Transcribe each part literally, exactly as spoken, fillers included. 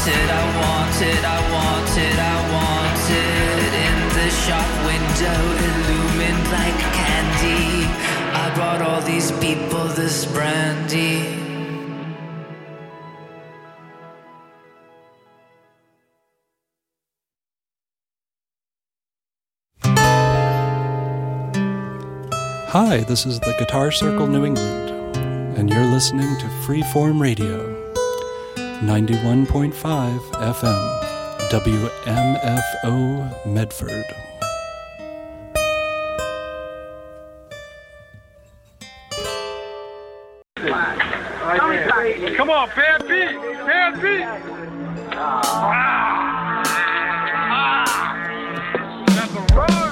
wanted, I wanted, I wanted, I wanted. In the shop window, illumined like candy, I brought all these people this brandy. Hi, this is the Guitar Circle New England, and you're listening to Freeform Radio, ninety-one point five F M, W M F O Medford. Come on, bad beat, bad beat. Ah, ah, that's a roll.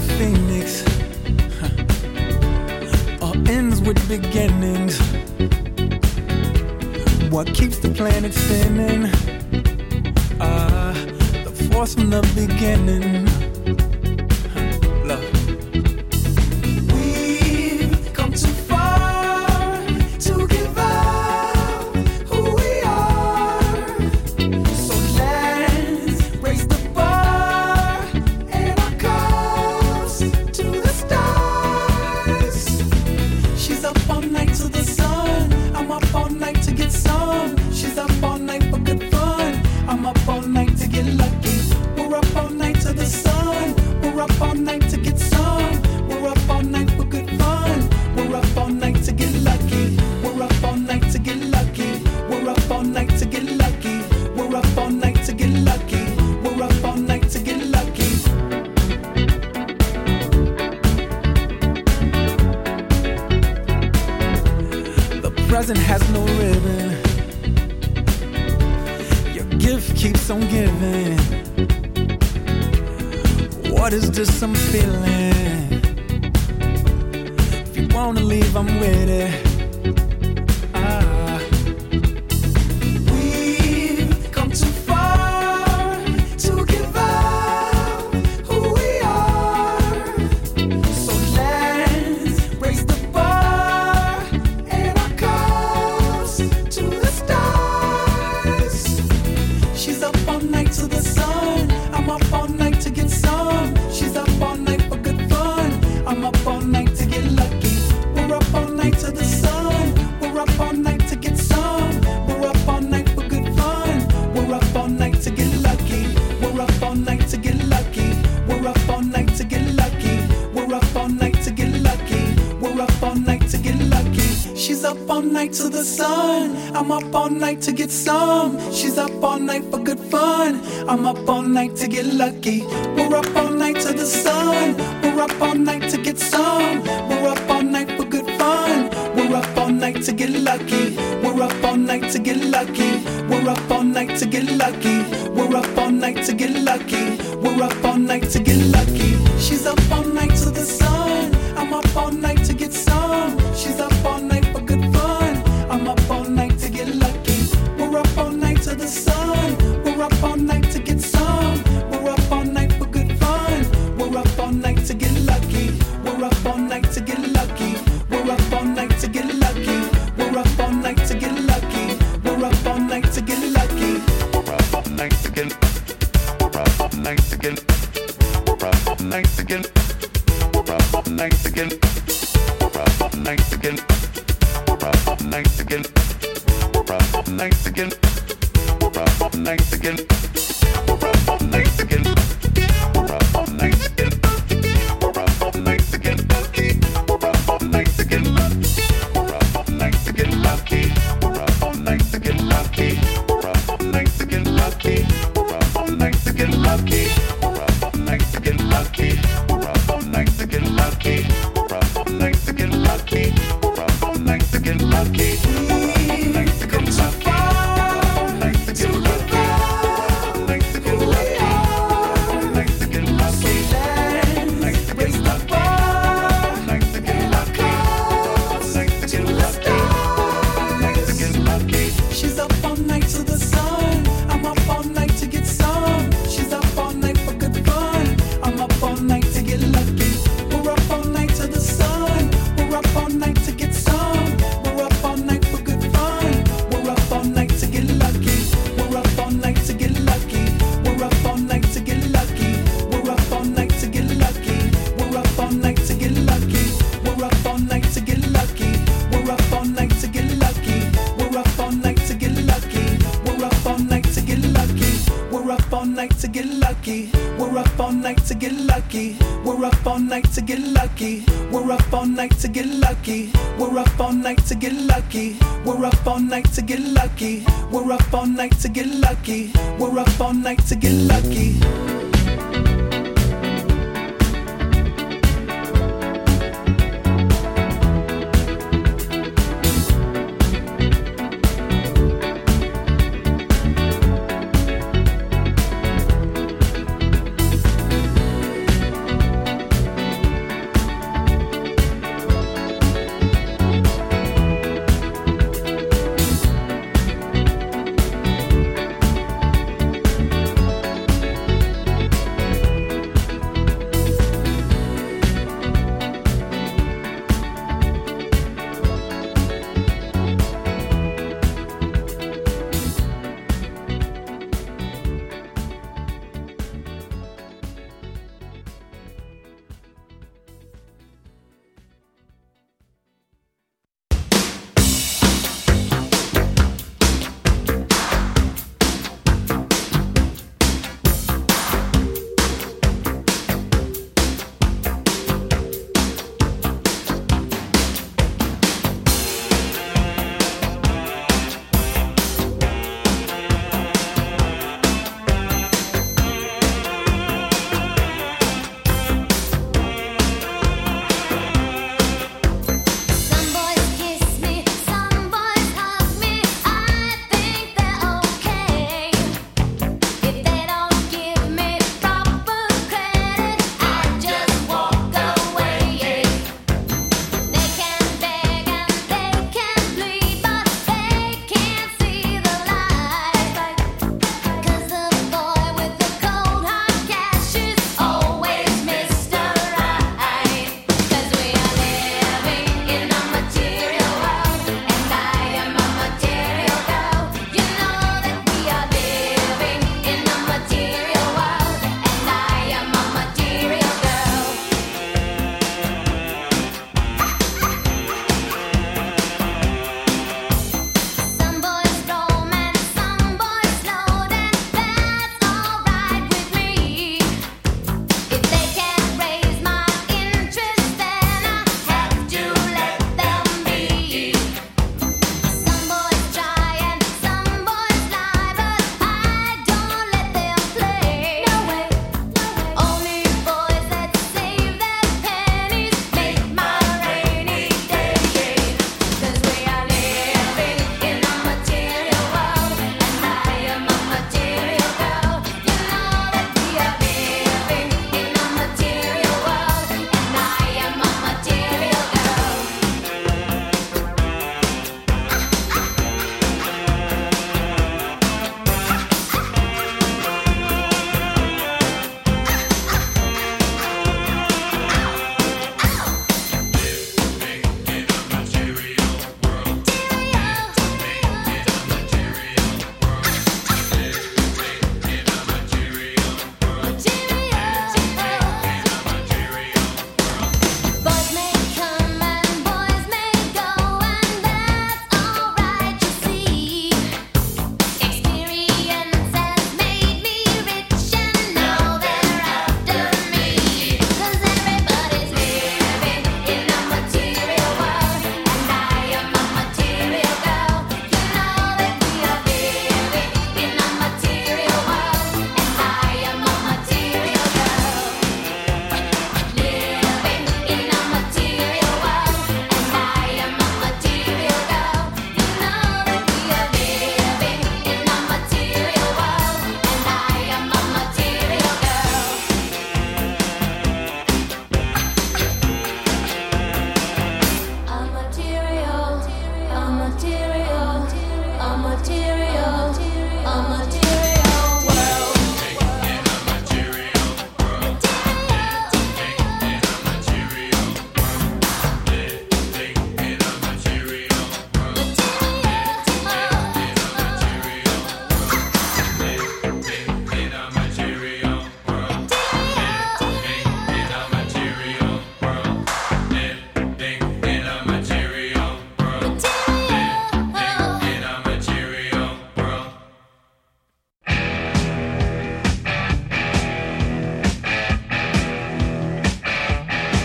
phoenix. Huh. All ends with beginnings. What keeps the planet spinning? Ah, uh, the force from the beginning. Huh. Love. We've come too far to give up who we are. So let's raise the bar and our cups to the stars. She's up all night to the sun. I'm up all night to get some. She's up all night for good fun. I'm up all night to get lucky. We're up all night to the sun. We're up all night to get some. We're up all night for good fun. We're up all night to get lucky. We're up all night to get lucky. We're up all night to get lucky. We're up all night to get lucky. We're up all night to get lucky. The present has no ribbon. Your gift keeps on giving. What is this I'm feeling? If you wanna leave, I'm with it. Ah. We've come too far to give up who we are. So let's raise the bar and our cups to the stars. She's up all night to the sun. I'm up all night to get some. She's up all night for good fun. I'm up all night to get lucky. We're up all night to the sun. We're up all night to get some. We're up all night for good fun. We're up all night to get lucky. We're up all night to get lucky. We're up all night to get lucky. We're up all night to get lucky. We're up all night to get lucky. She's up all night to the sun. I'm up all night to get some. She's up all night for good fun. I'm up all night to get lucky. We're up all night to the sun. We're up all night to get some. We're up all night for good fun. We're up all night to get lucky. We're up all night to get lucky. We're up all night to get lucky. We're up all night to get lucky. We're up all night to get lucky. She's up all night to the sun. I'm up all night to get some. She's up all night for good fun. I'm up all night to get lucky. We're up all night to the sun. We're up all night to get some. We're up all night for good fun. We're up all night to get lucky. We're up all night to get lucky. We're up all night to get lucky. We're up all night to get lucky. We're up all night to get lucky. We're up all night to get. We're up all night to get. We're up all night to get. We're up all night to get. We're up all night to get. We're up all night to get. We're up all night to get. We're up all night to get. We're up all night to get. We're up all night to get. We're up all night to get lucky. We're up all night to get lucky. We're up all night to get lucky. We're up all night to get lucky. We're up all night to get lucky. We're up all night to get lucky. We're up all night to get lucky. We're up all night to get lucky. We're up all night to get lucky. We're up all night to get lucky.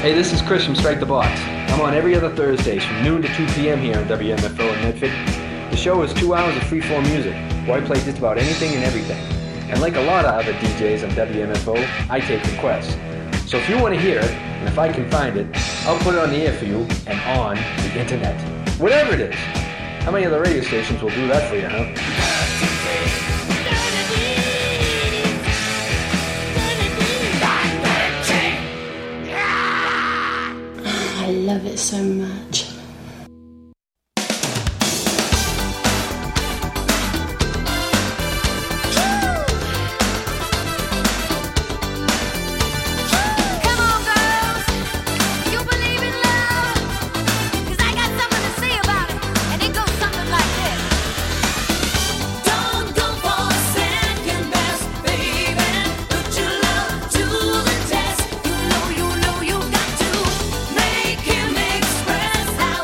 Hey, this is Chris from Strike the Box. I'm on every other Thursdays from noon to two p.m. here on W M F O in Medford. The show is two hours of free-form music, where I play just about anything and everything. And like a lot of other D Js on W M F O, I take requests. So if you want to hear it, and if I can find it, I'll put it on the air for you and on the internet. Whatever it is. How many other radio stations will do that for you, huh? I love it so much. Express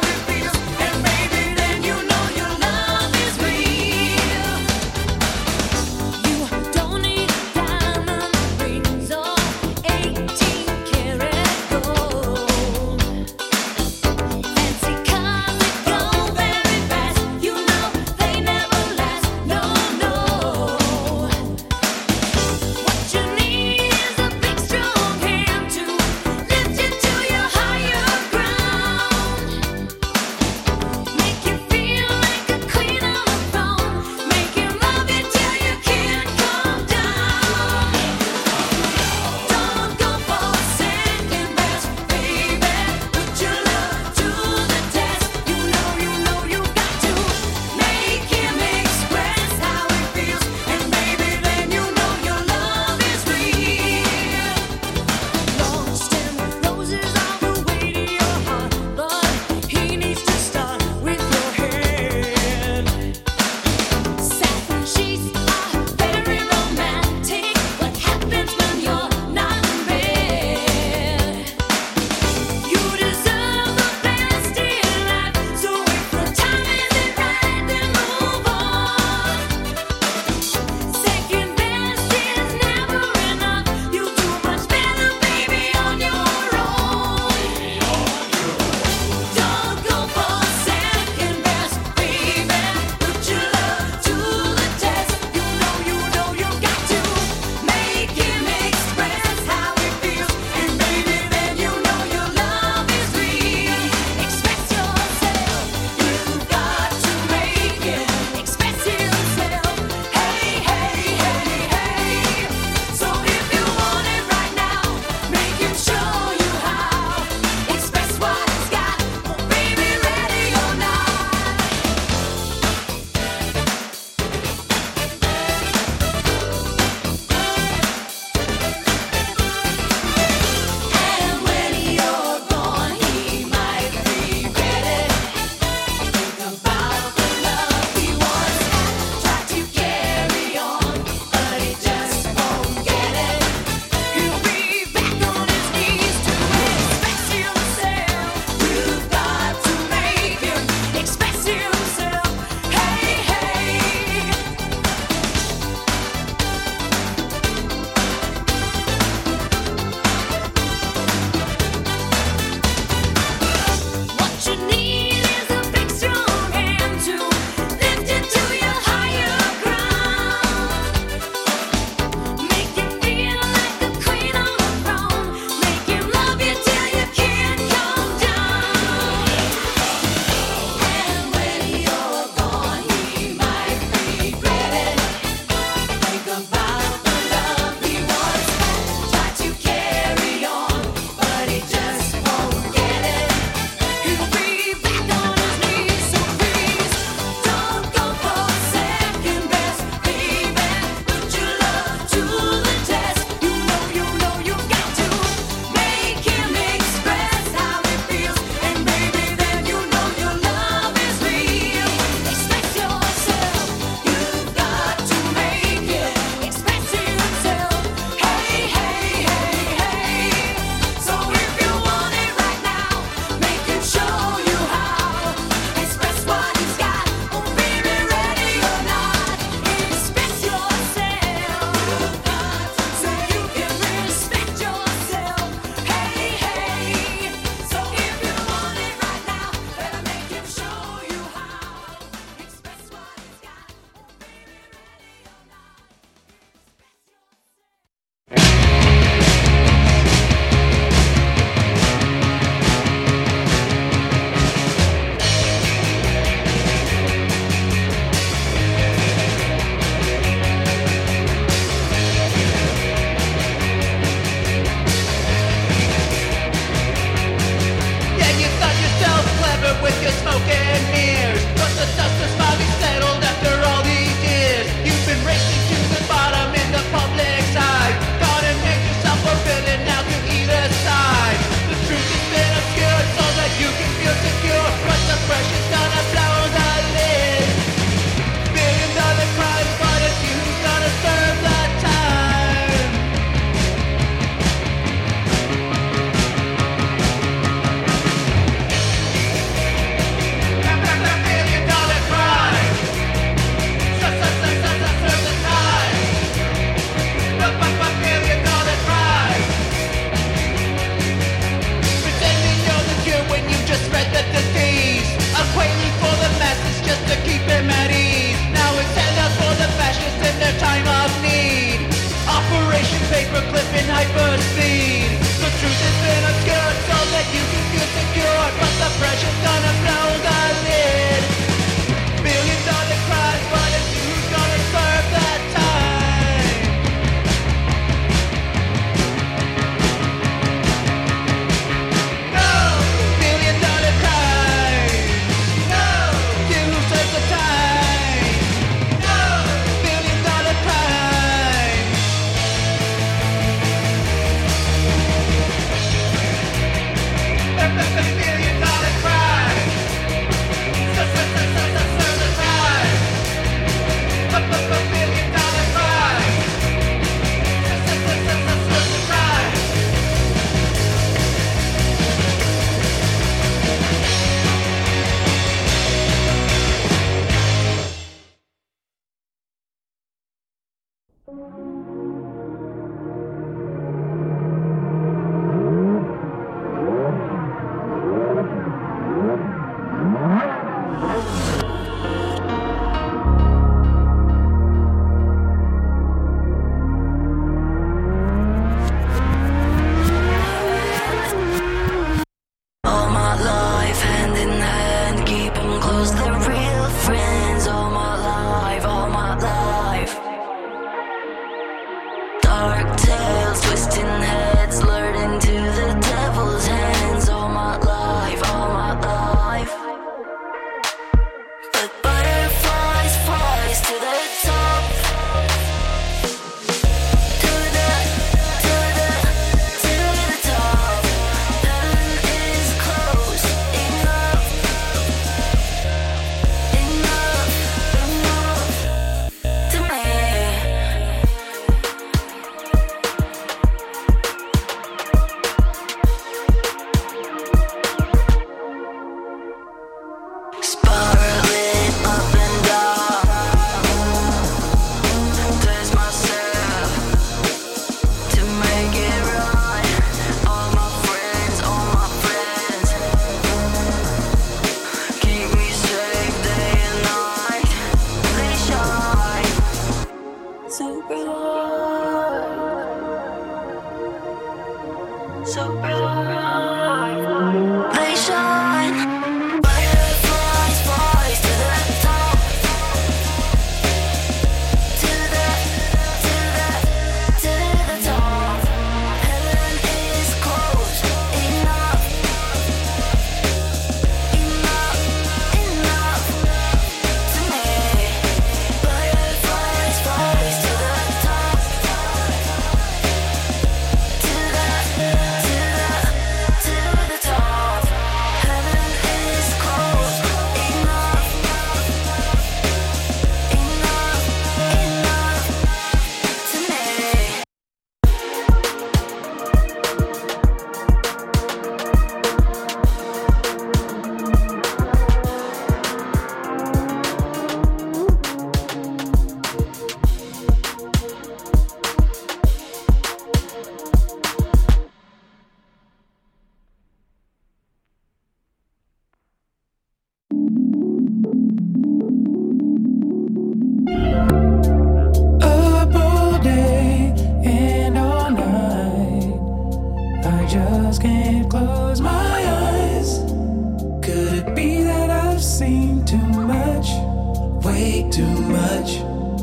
Up all day and all night, I just can't close my eyes. Could it be that I've seen too much, way too much?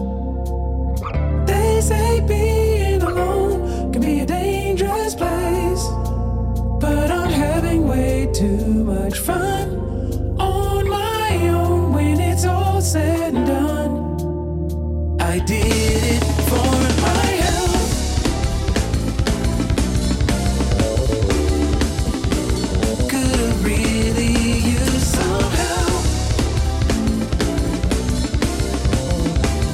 They say being alone can be a dangerous place, but I'm having way too much fun on my own when it's all said and done. I did it for my health. Could have really used some help.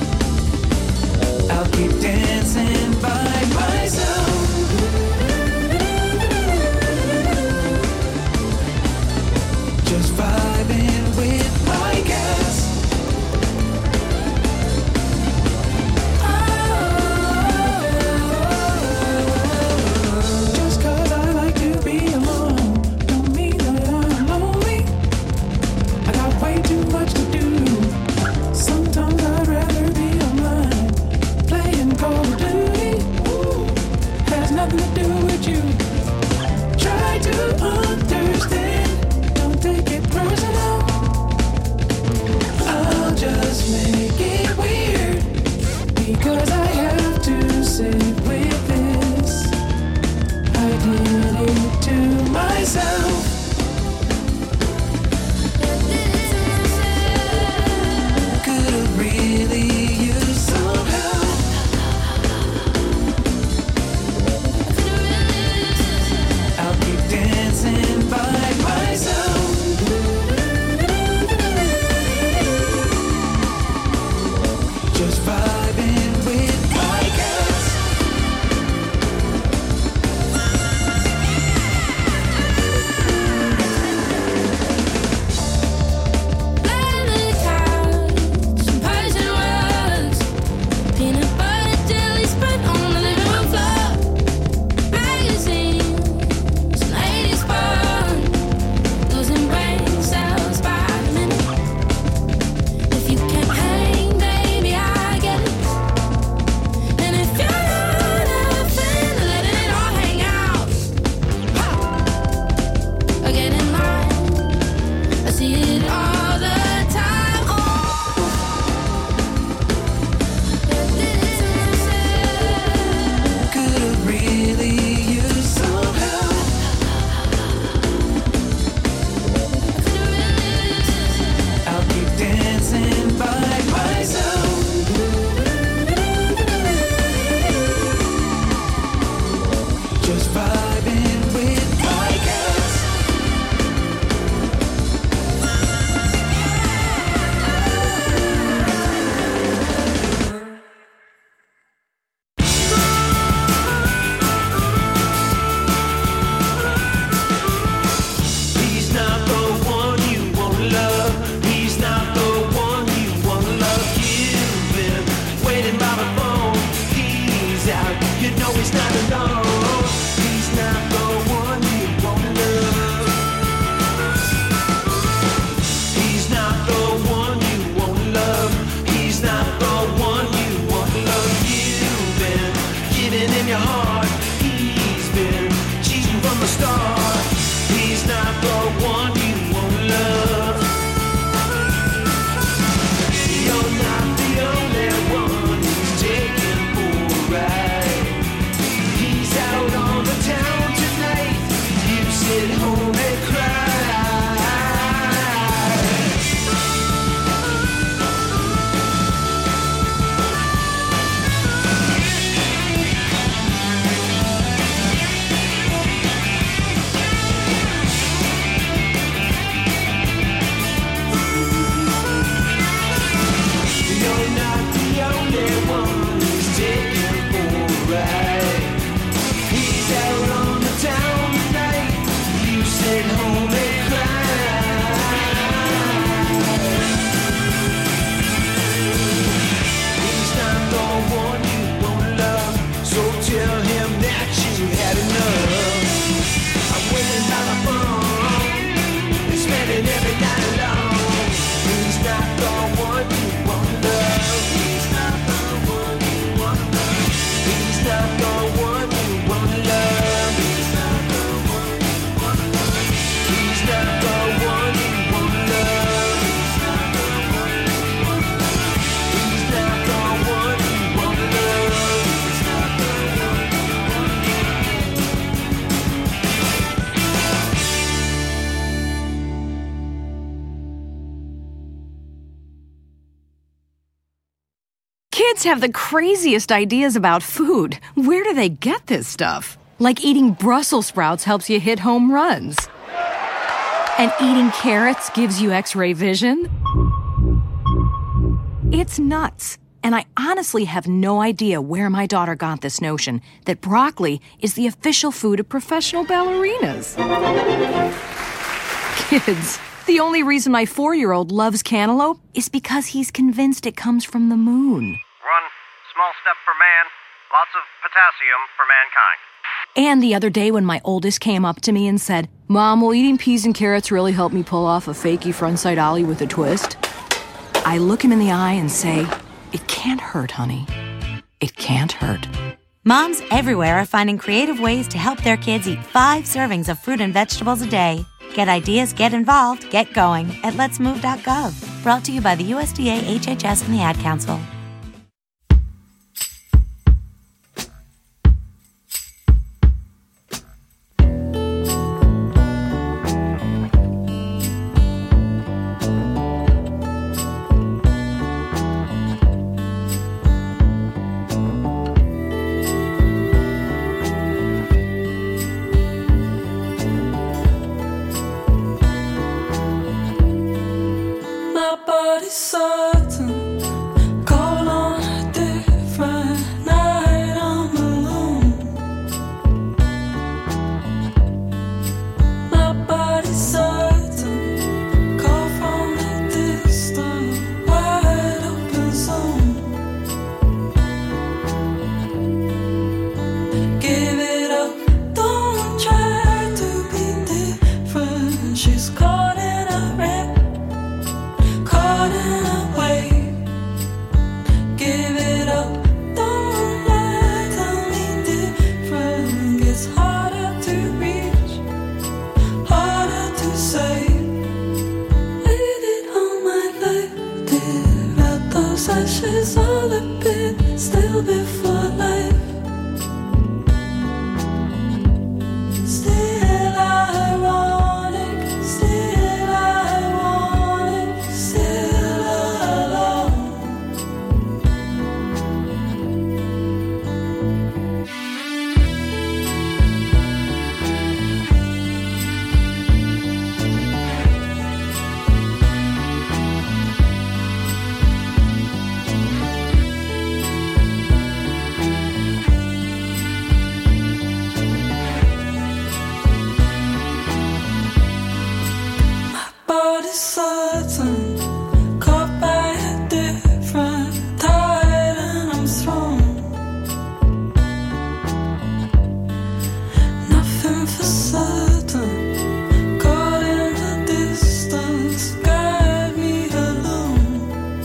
Kids have the craziest ideas about food. Where do they get this stuff? Like eating Brussels sprouts helps you hit home runs. And eating carrots gives you X-ray vision. It's nuts. And I honestly have no idea where my daughter got this notion that broccoli is the official food of professional ballerinas. Kids, the only reason my four-year-old loves cantaloupe is because he's convinced it comes from the moon. One small step for man, lots of potassium for mankind. And the other day when my oldest came up to me and said, "Mom, will eating peas and carrots really help me pull off a fakey frontside ollie with a twist?" I look him in the eye and say, "It can't hurt, honey. It can't hurt." Moms everywhere are finding creative ways to help their kids eat five servings of fruit and vegetables a day. Get ideas, get involved, get going at lets move dot gov. Brought to you by the U S D A, H H S, and the Ad Council. Body's certain, call on a different night, I'm alone. My body's certain, call from a distant, wide open zone. Give it up, don't try to be different. She's caught in a wreck, caught in a wave. Give it up, don't lie, tell me different. Gets harder to reach, harder to say. Waited all my life, did out those ashes all a bit, still before life. Still ironic, still ironic, still alone. Body's certain, caught by a different tide, and I'm thrown. Nothing for certain, caught in the distance, guide me alone.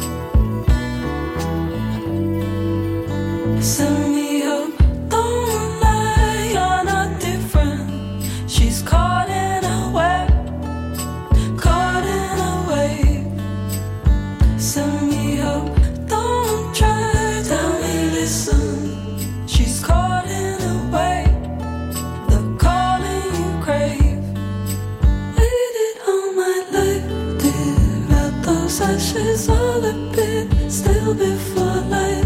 Send me up, don't lie, you're not different. She's caught in a web, caught in a wave. Send me up, don't try, tell me listen. She's caught in a wave, the calling you crave. Waited all my life, did out those ashes all a bit, still before life.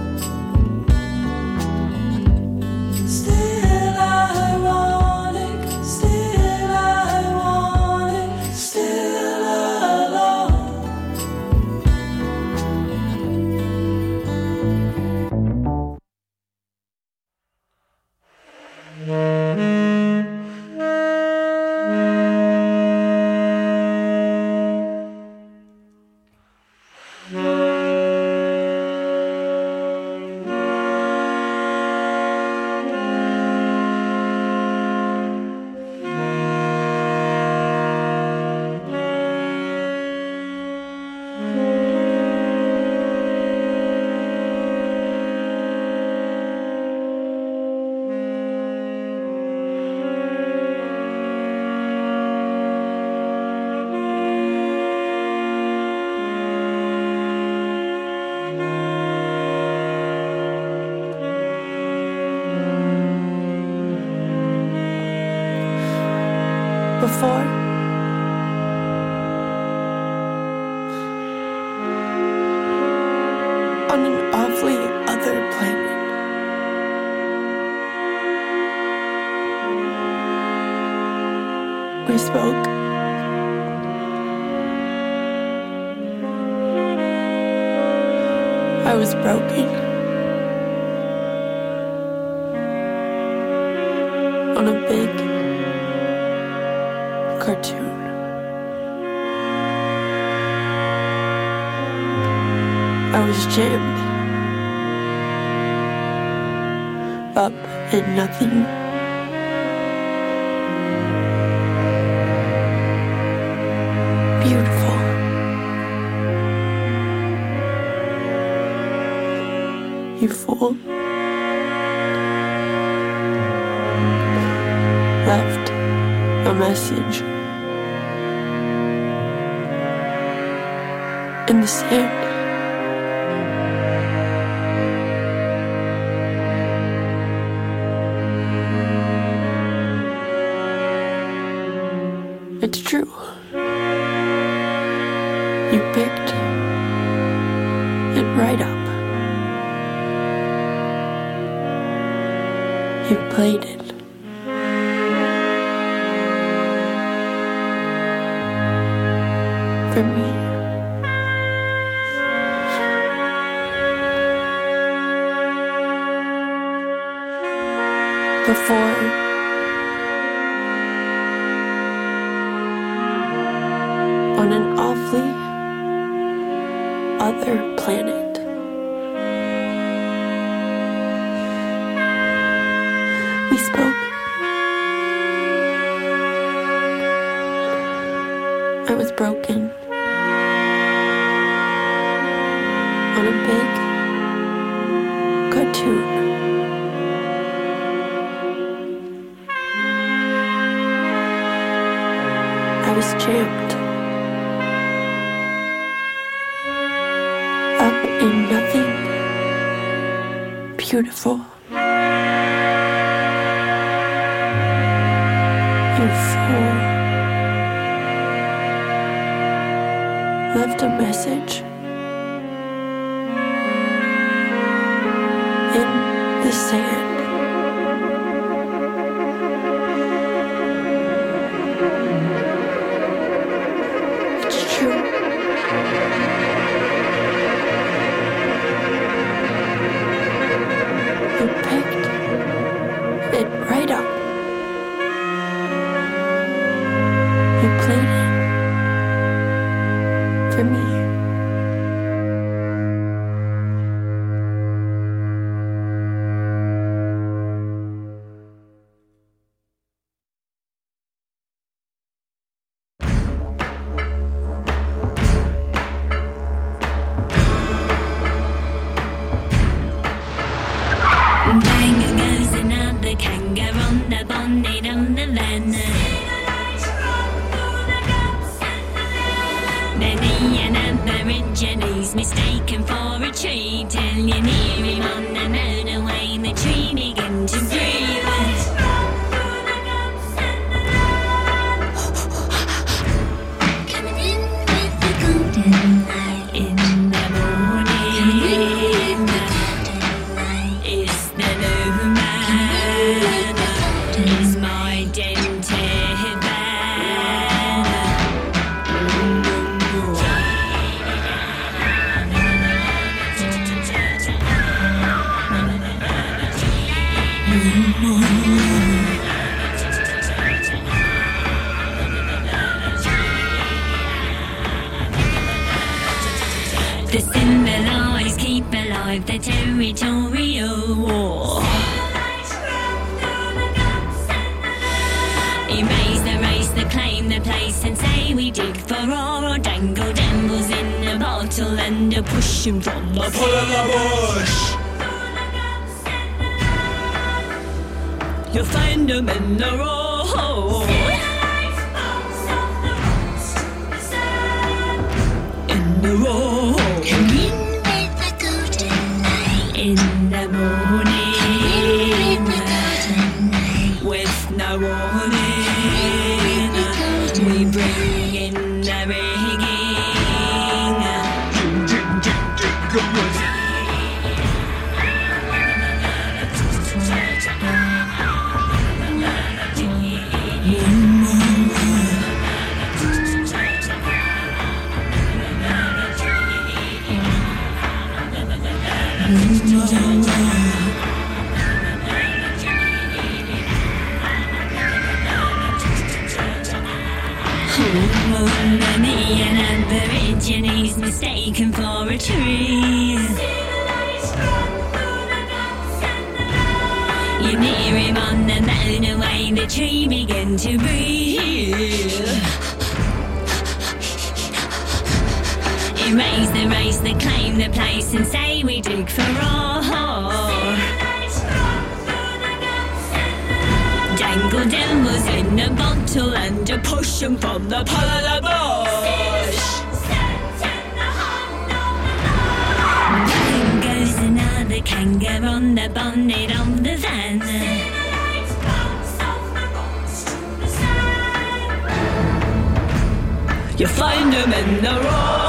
Still ironic, still ironic, still alone. Before, on an awfully other planet. We spoke. I was broken. On a big cartoon. I was jammed up in nothing. Beautiful. You fool. Left a message in the sand. It's true. You picked it right up. You played it. For me. Before on an awfully other planet. We spoke. I was broken on a big cartoon. I was jammed up in nothing. Beautiful. You fool. Left a message in the sand. It's true. You picked it right up. You played it for me. Bang goes another kangaroo on the bonnet of the van. Many an aborigines mistaken for a tree, till you near him on the motorway, the tree begin to breathe. Coming in with the golden light in the morning. It's the new man. It's my dented van. The symbolize keep alive the territorial war. Erase the race, the claim the place, and say we dig for ore, or dangle dambles in a bottle and a push 'em from the pull of the bush. You'll find them in the road. In the road. Come in with the golden light. In the morning. Come in with the golden light. With no warning. We bring in the rigging. Many an Aborigines mistaken for a tree. You near him on the moon away, the tree began to breathe. Erase the race that claim the place and say we dig for all. Dangle devils in a bottle and a push 'em from the polar bush. Bang goes another kangaroo on the bonnet of the van. You find 'em in the road.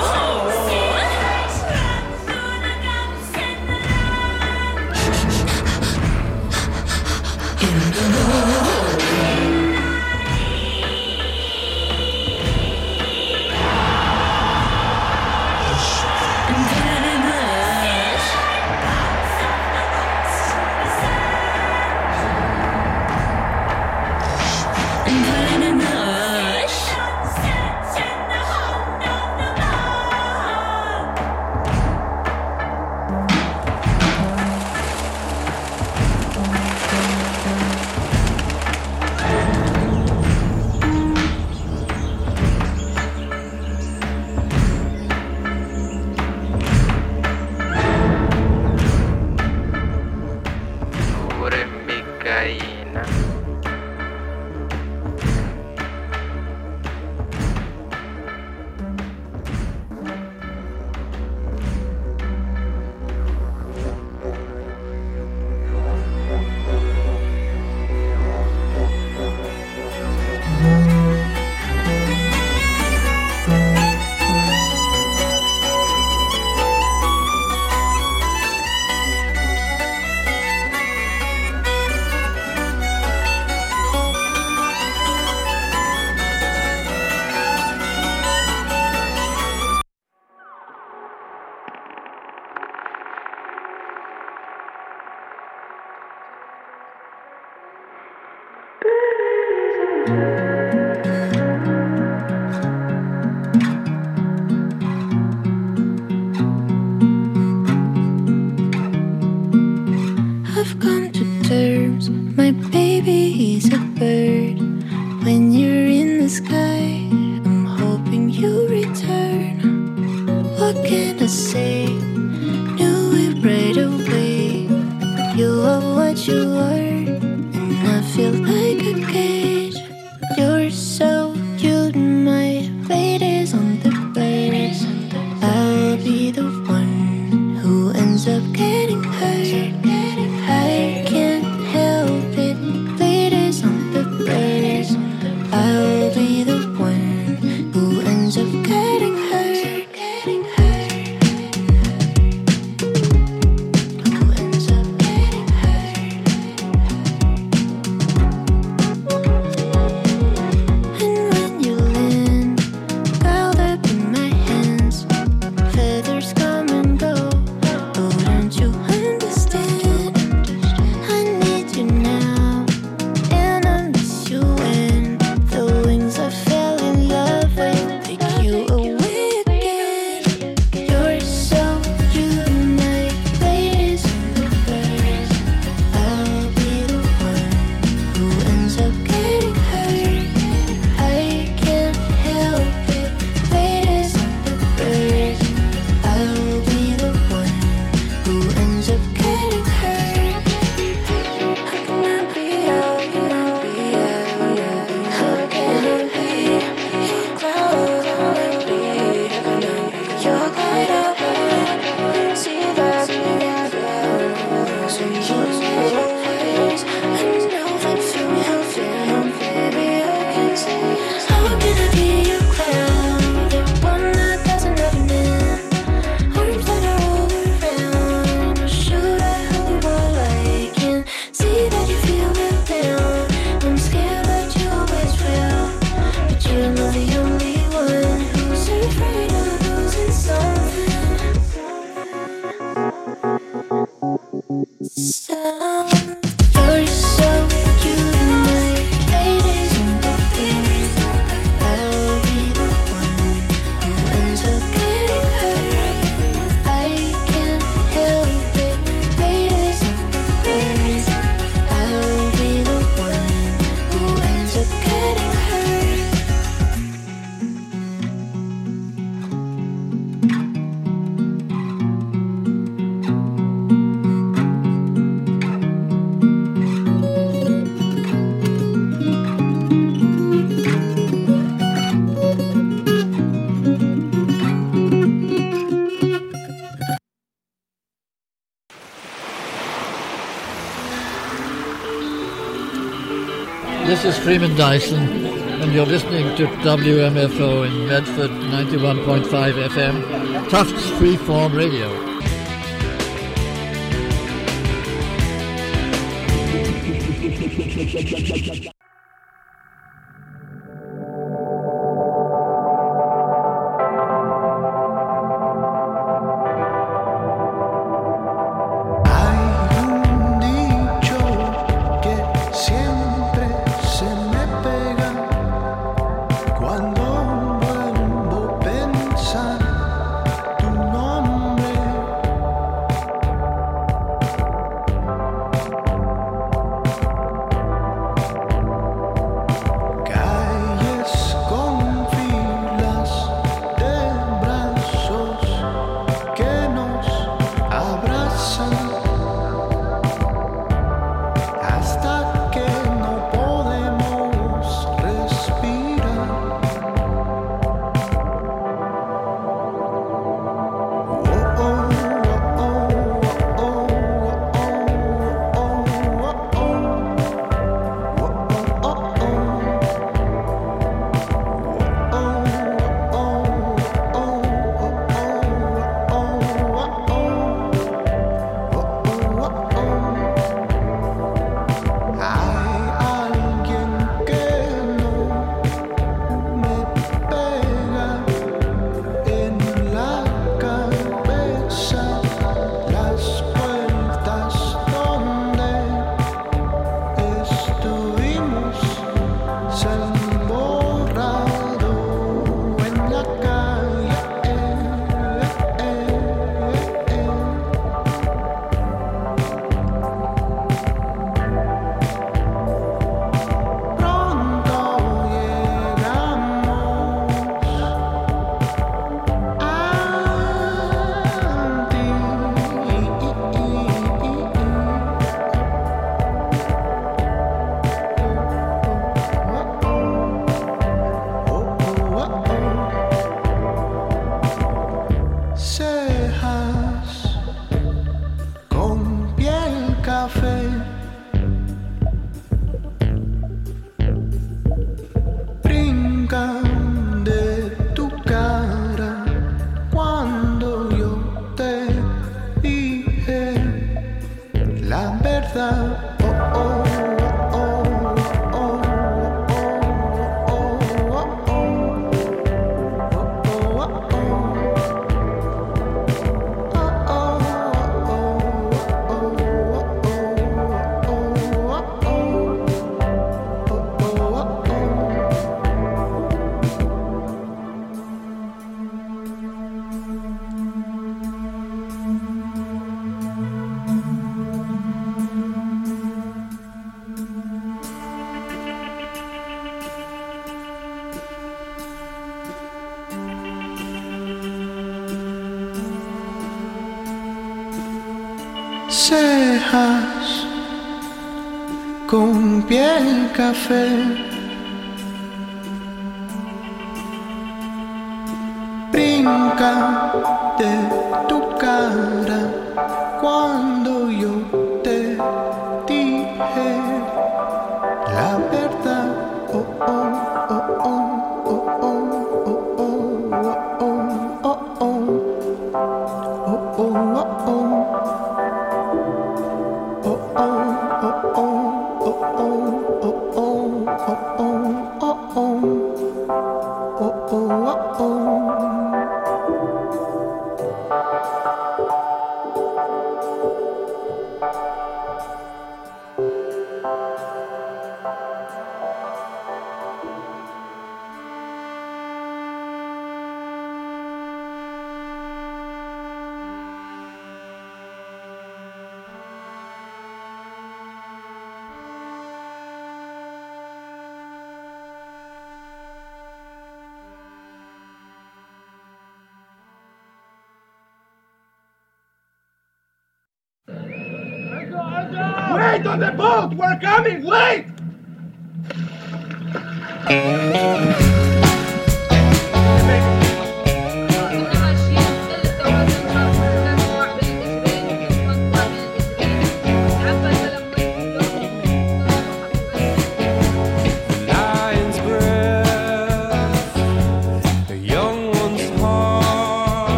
I've come to terms, my baby is a bird. When you're in the sky, I'm hoping you return. What can I say? Knew it right away. You are what you are, and I feel like a cage. You're so cute, my fate is on the birds. I'll be the one who ends up getting hurt. I can't help it, fate is on the birds. I'll be the one who ends up getting hurt. Getting hurt. Who ends up getting hurt. This is Freeman Dyson, and you're listening to W M F O in Medford, ninety-one point five F M, Tufts Freeform Radio. Cejas con piel café, brinca de tu cara cuando yo te dije la verdad. Oh, oh, oh, oh, oh, oh, oh, oh, oh, oh, oh, oh, oh, oh, oh. Wait on the boat! We're coming! Wait!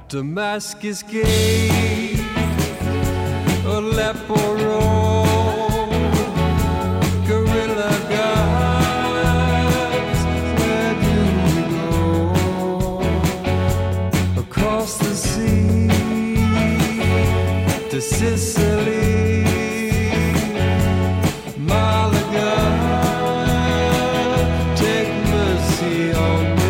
Damascus Gate, Aleppo Road, guerrilla guys, where do we go? Across the sea to Sicily, Malaga, take mercy on me.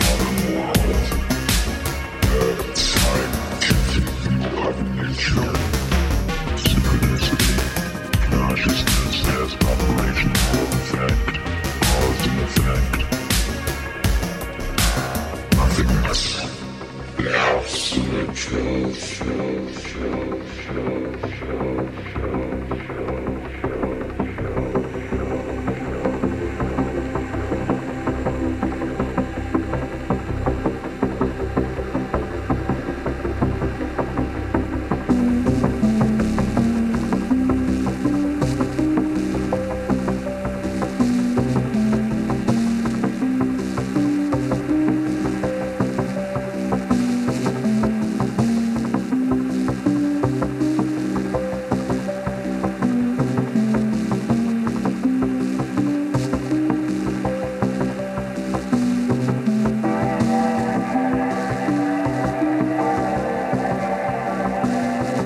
Nature.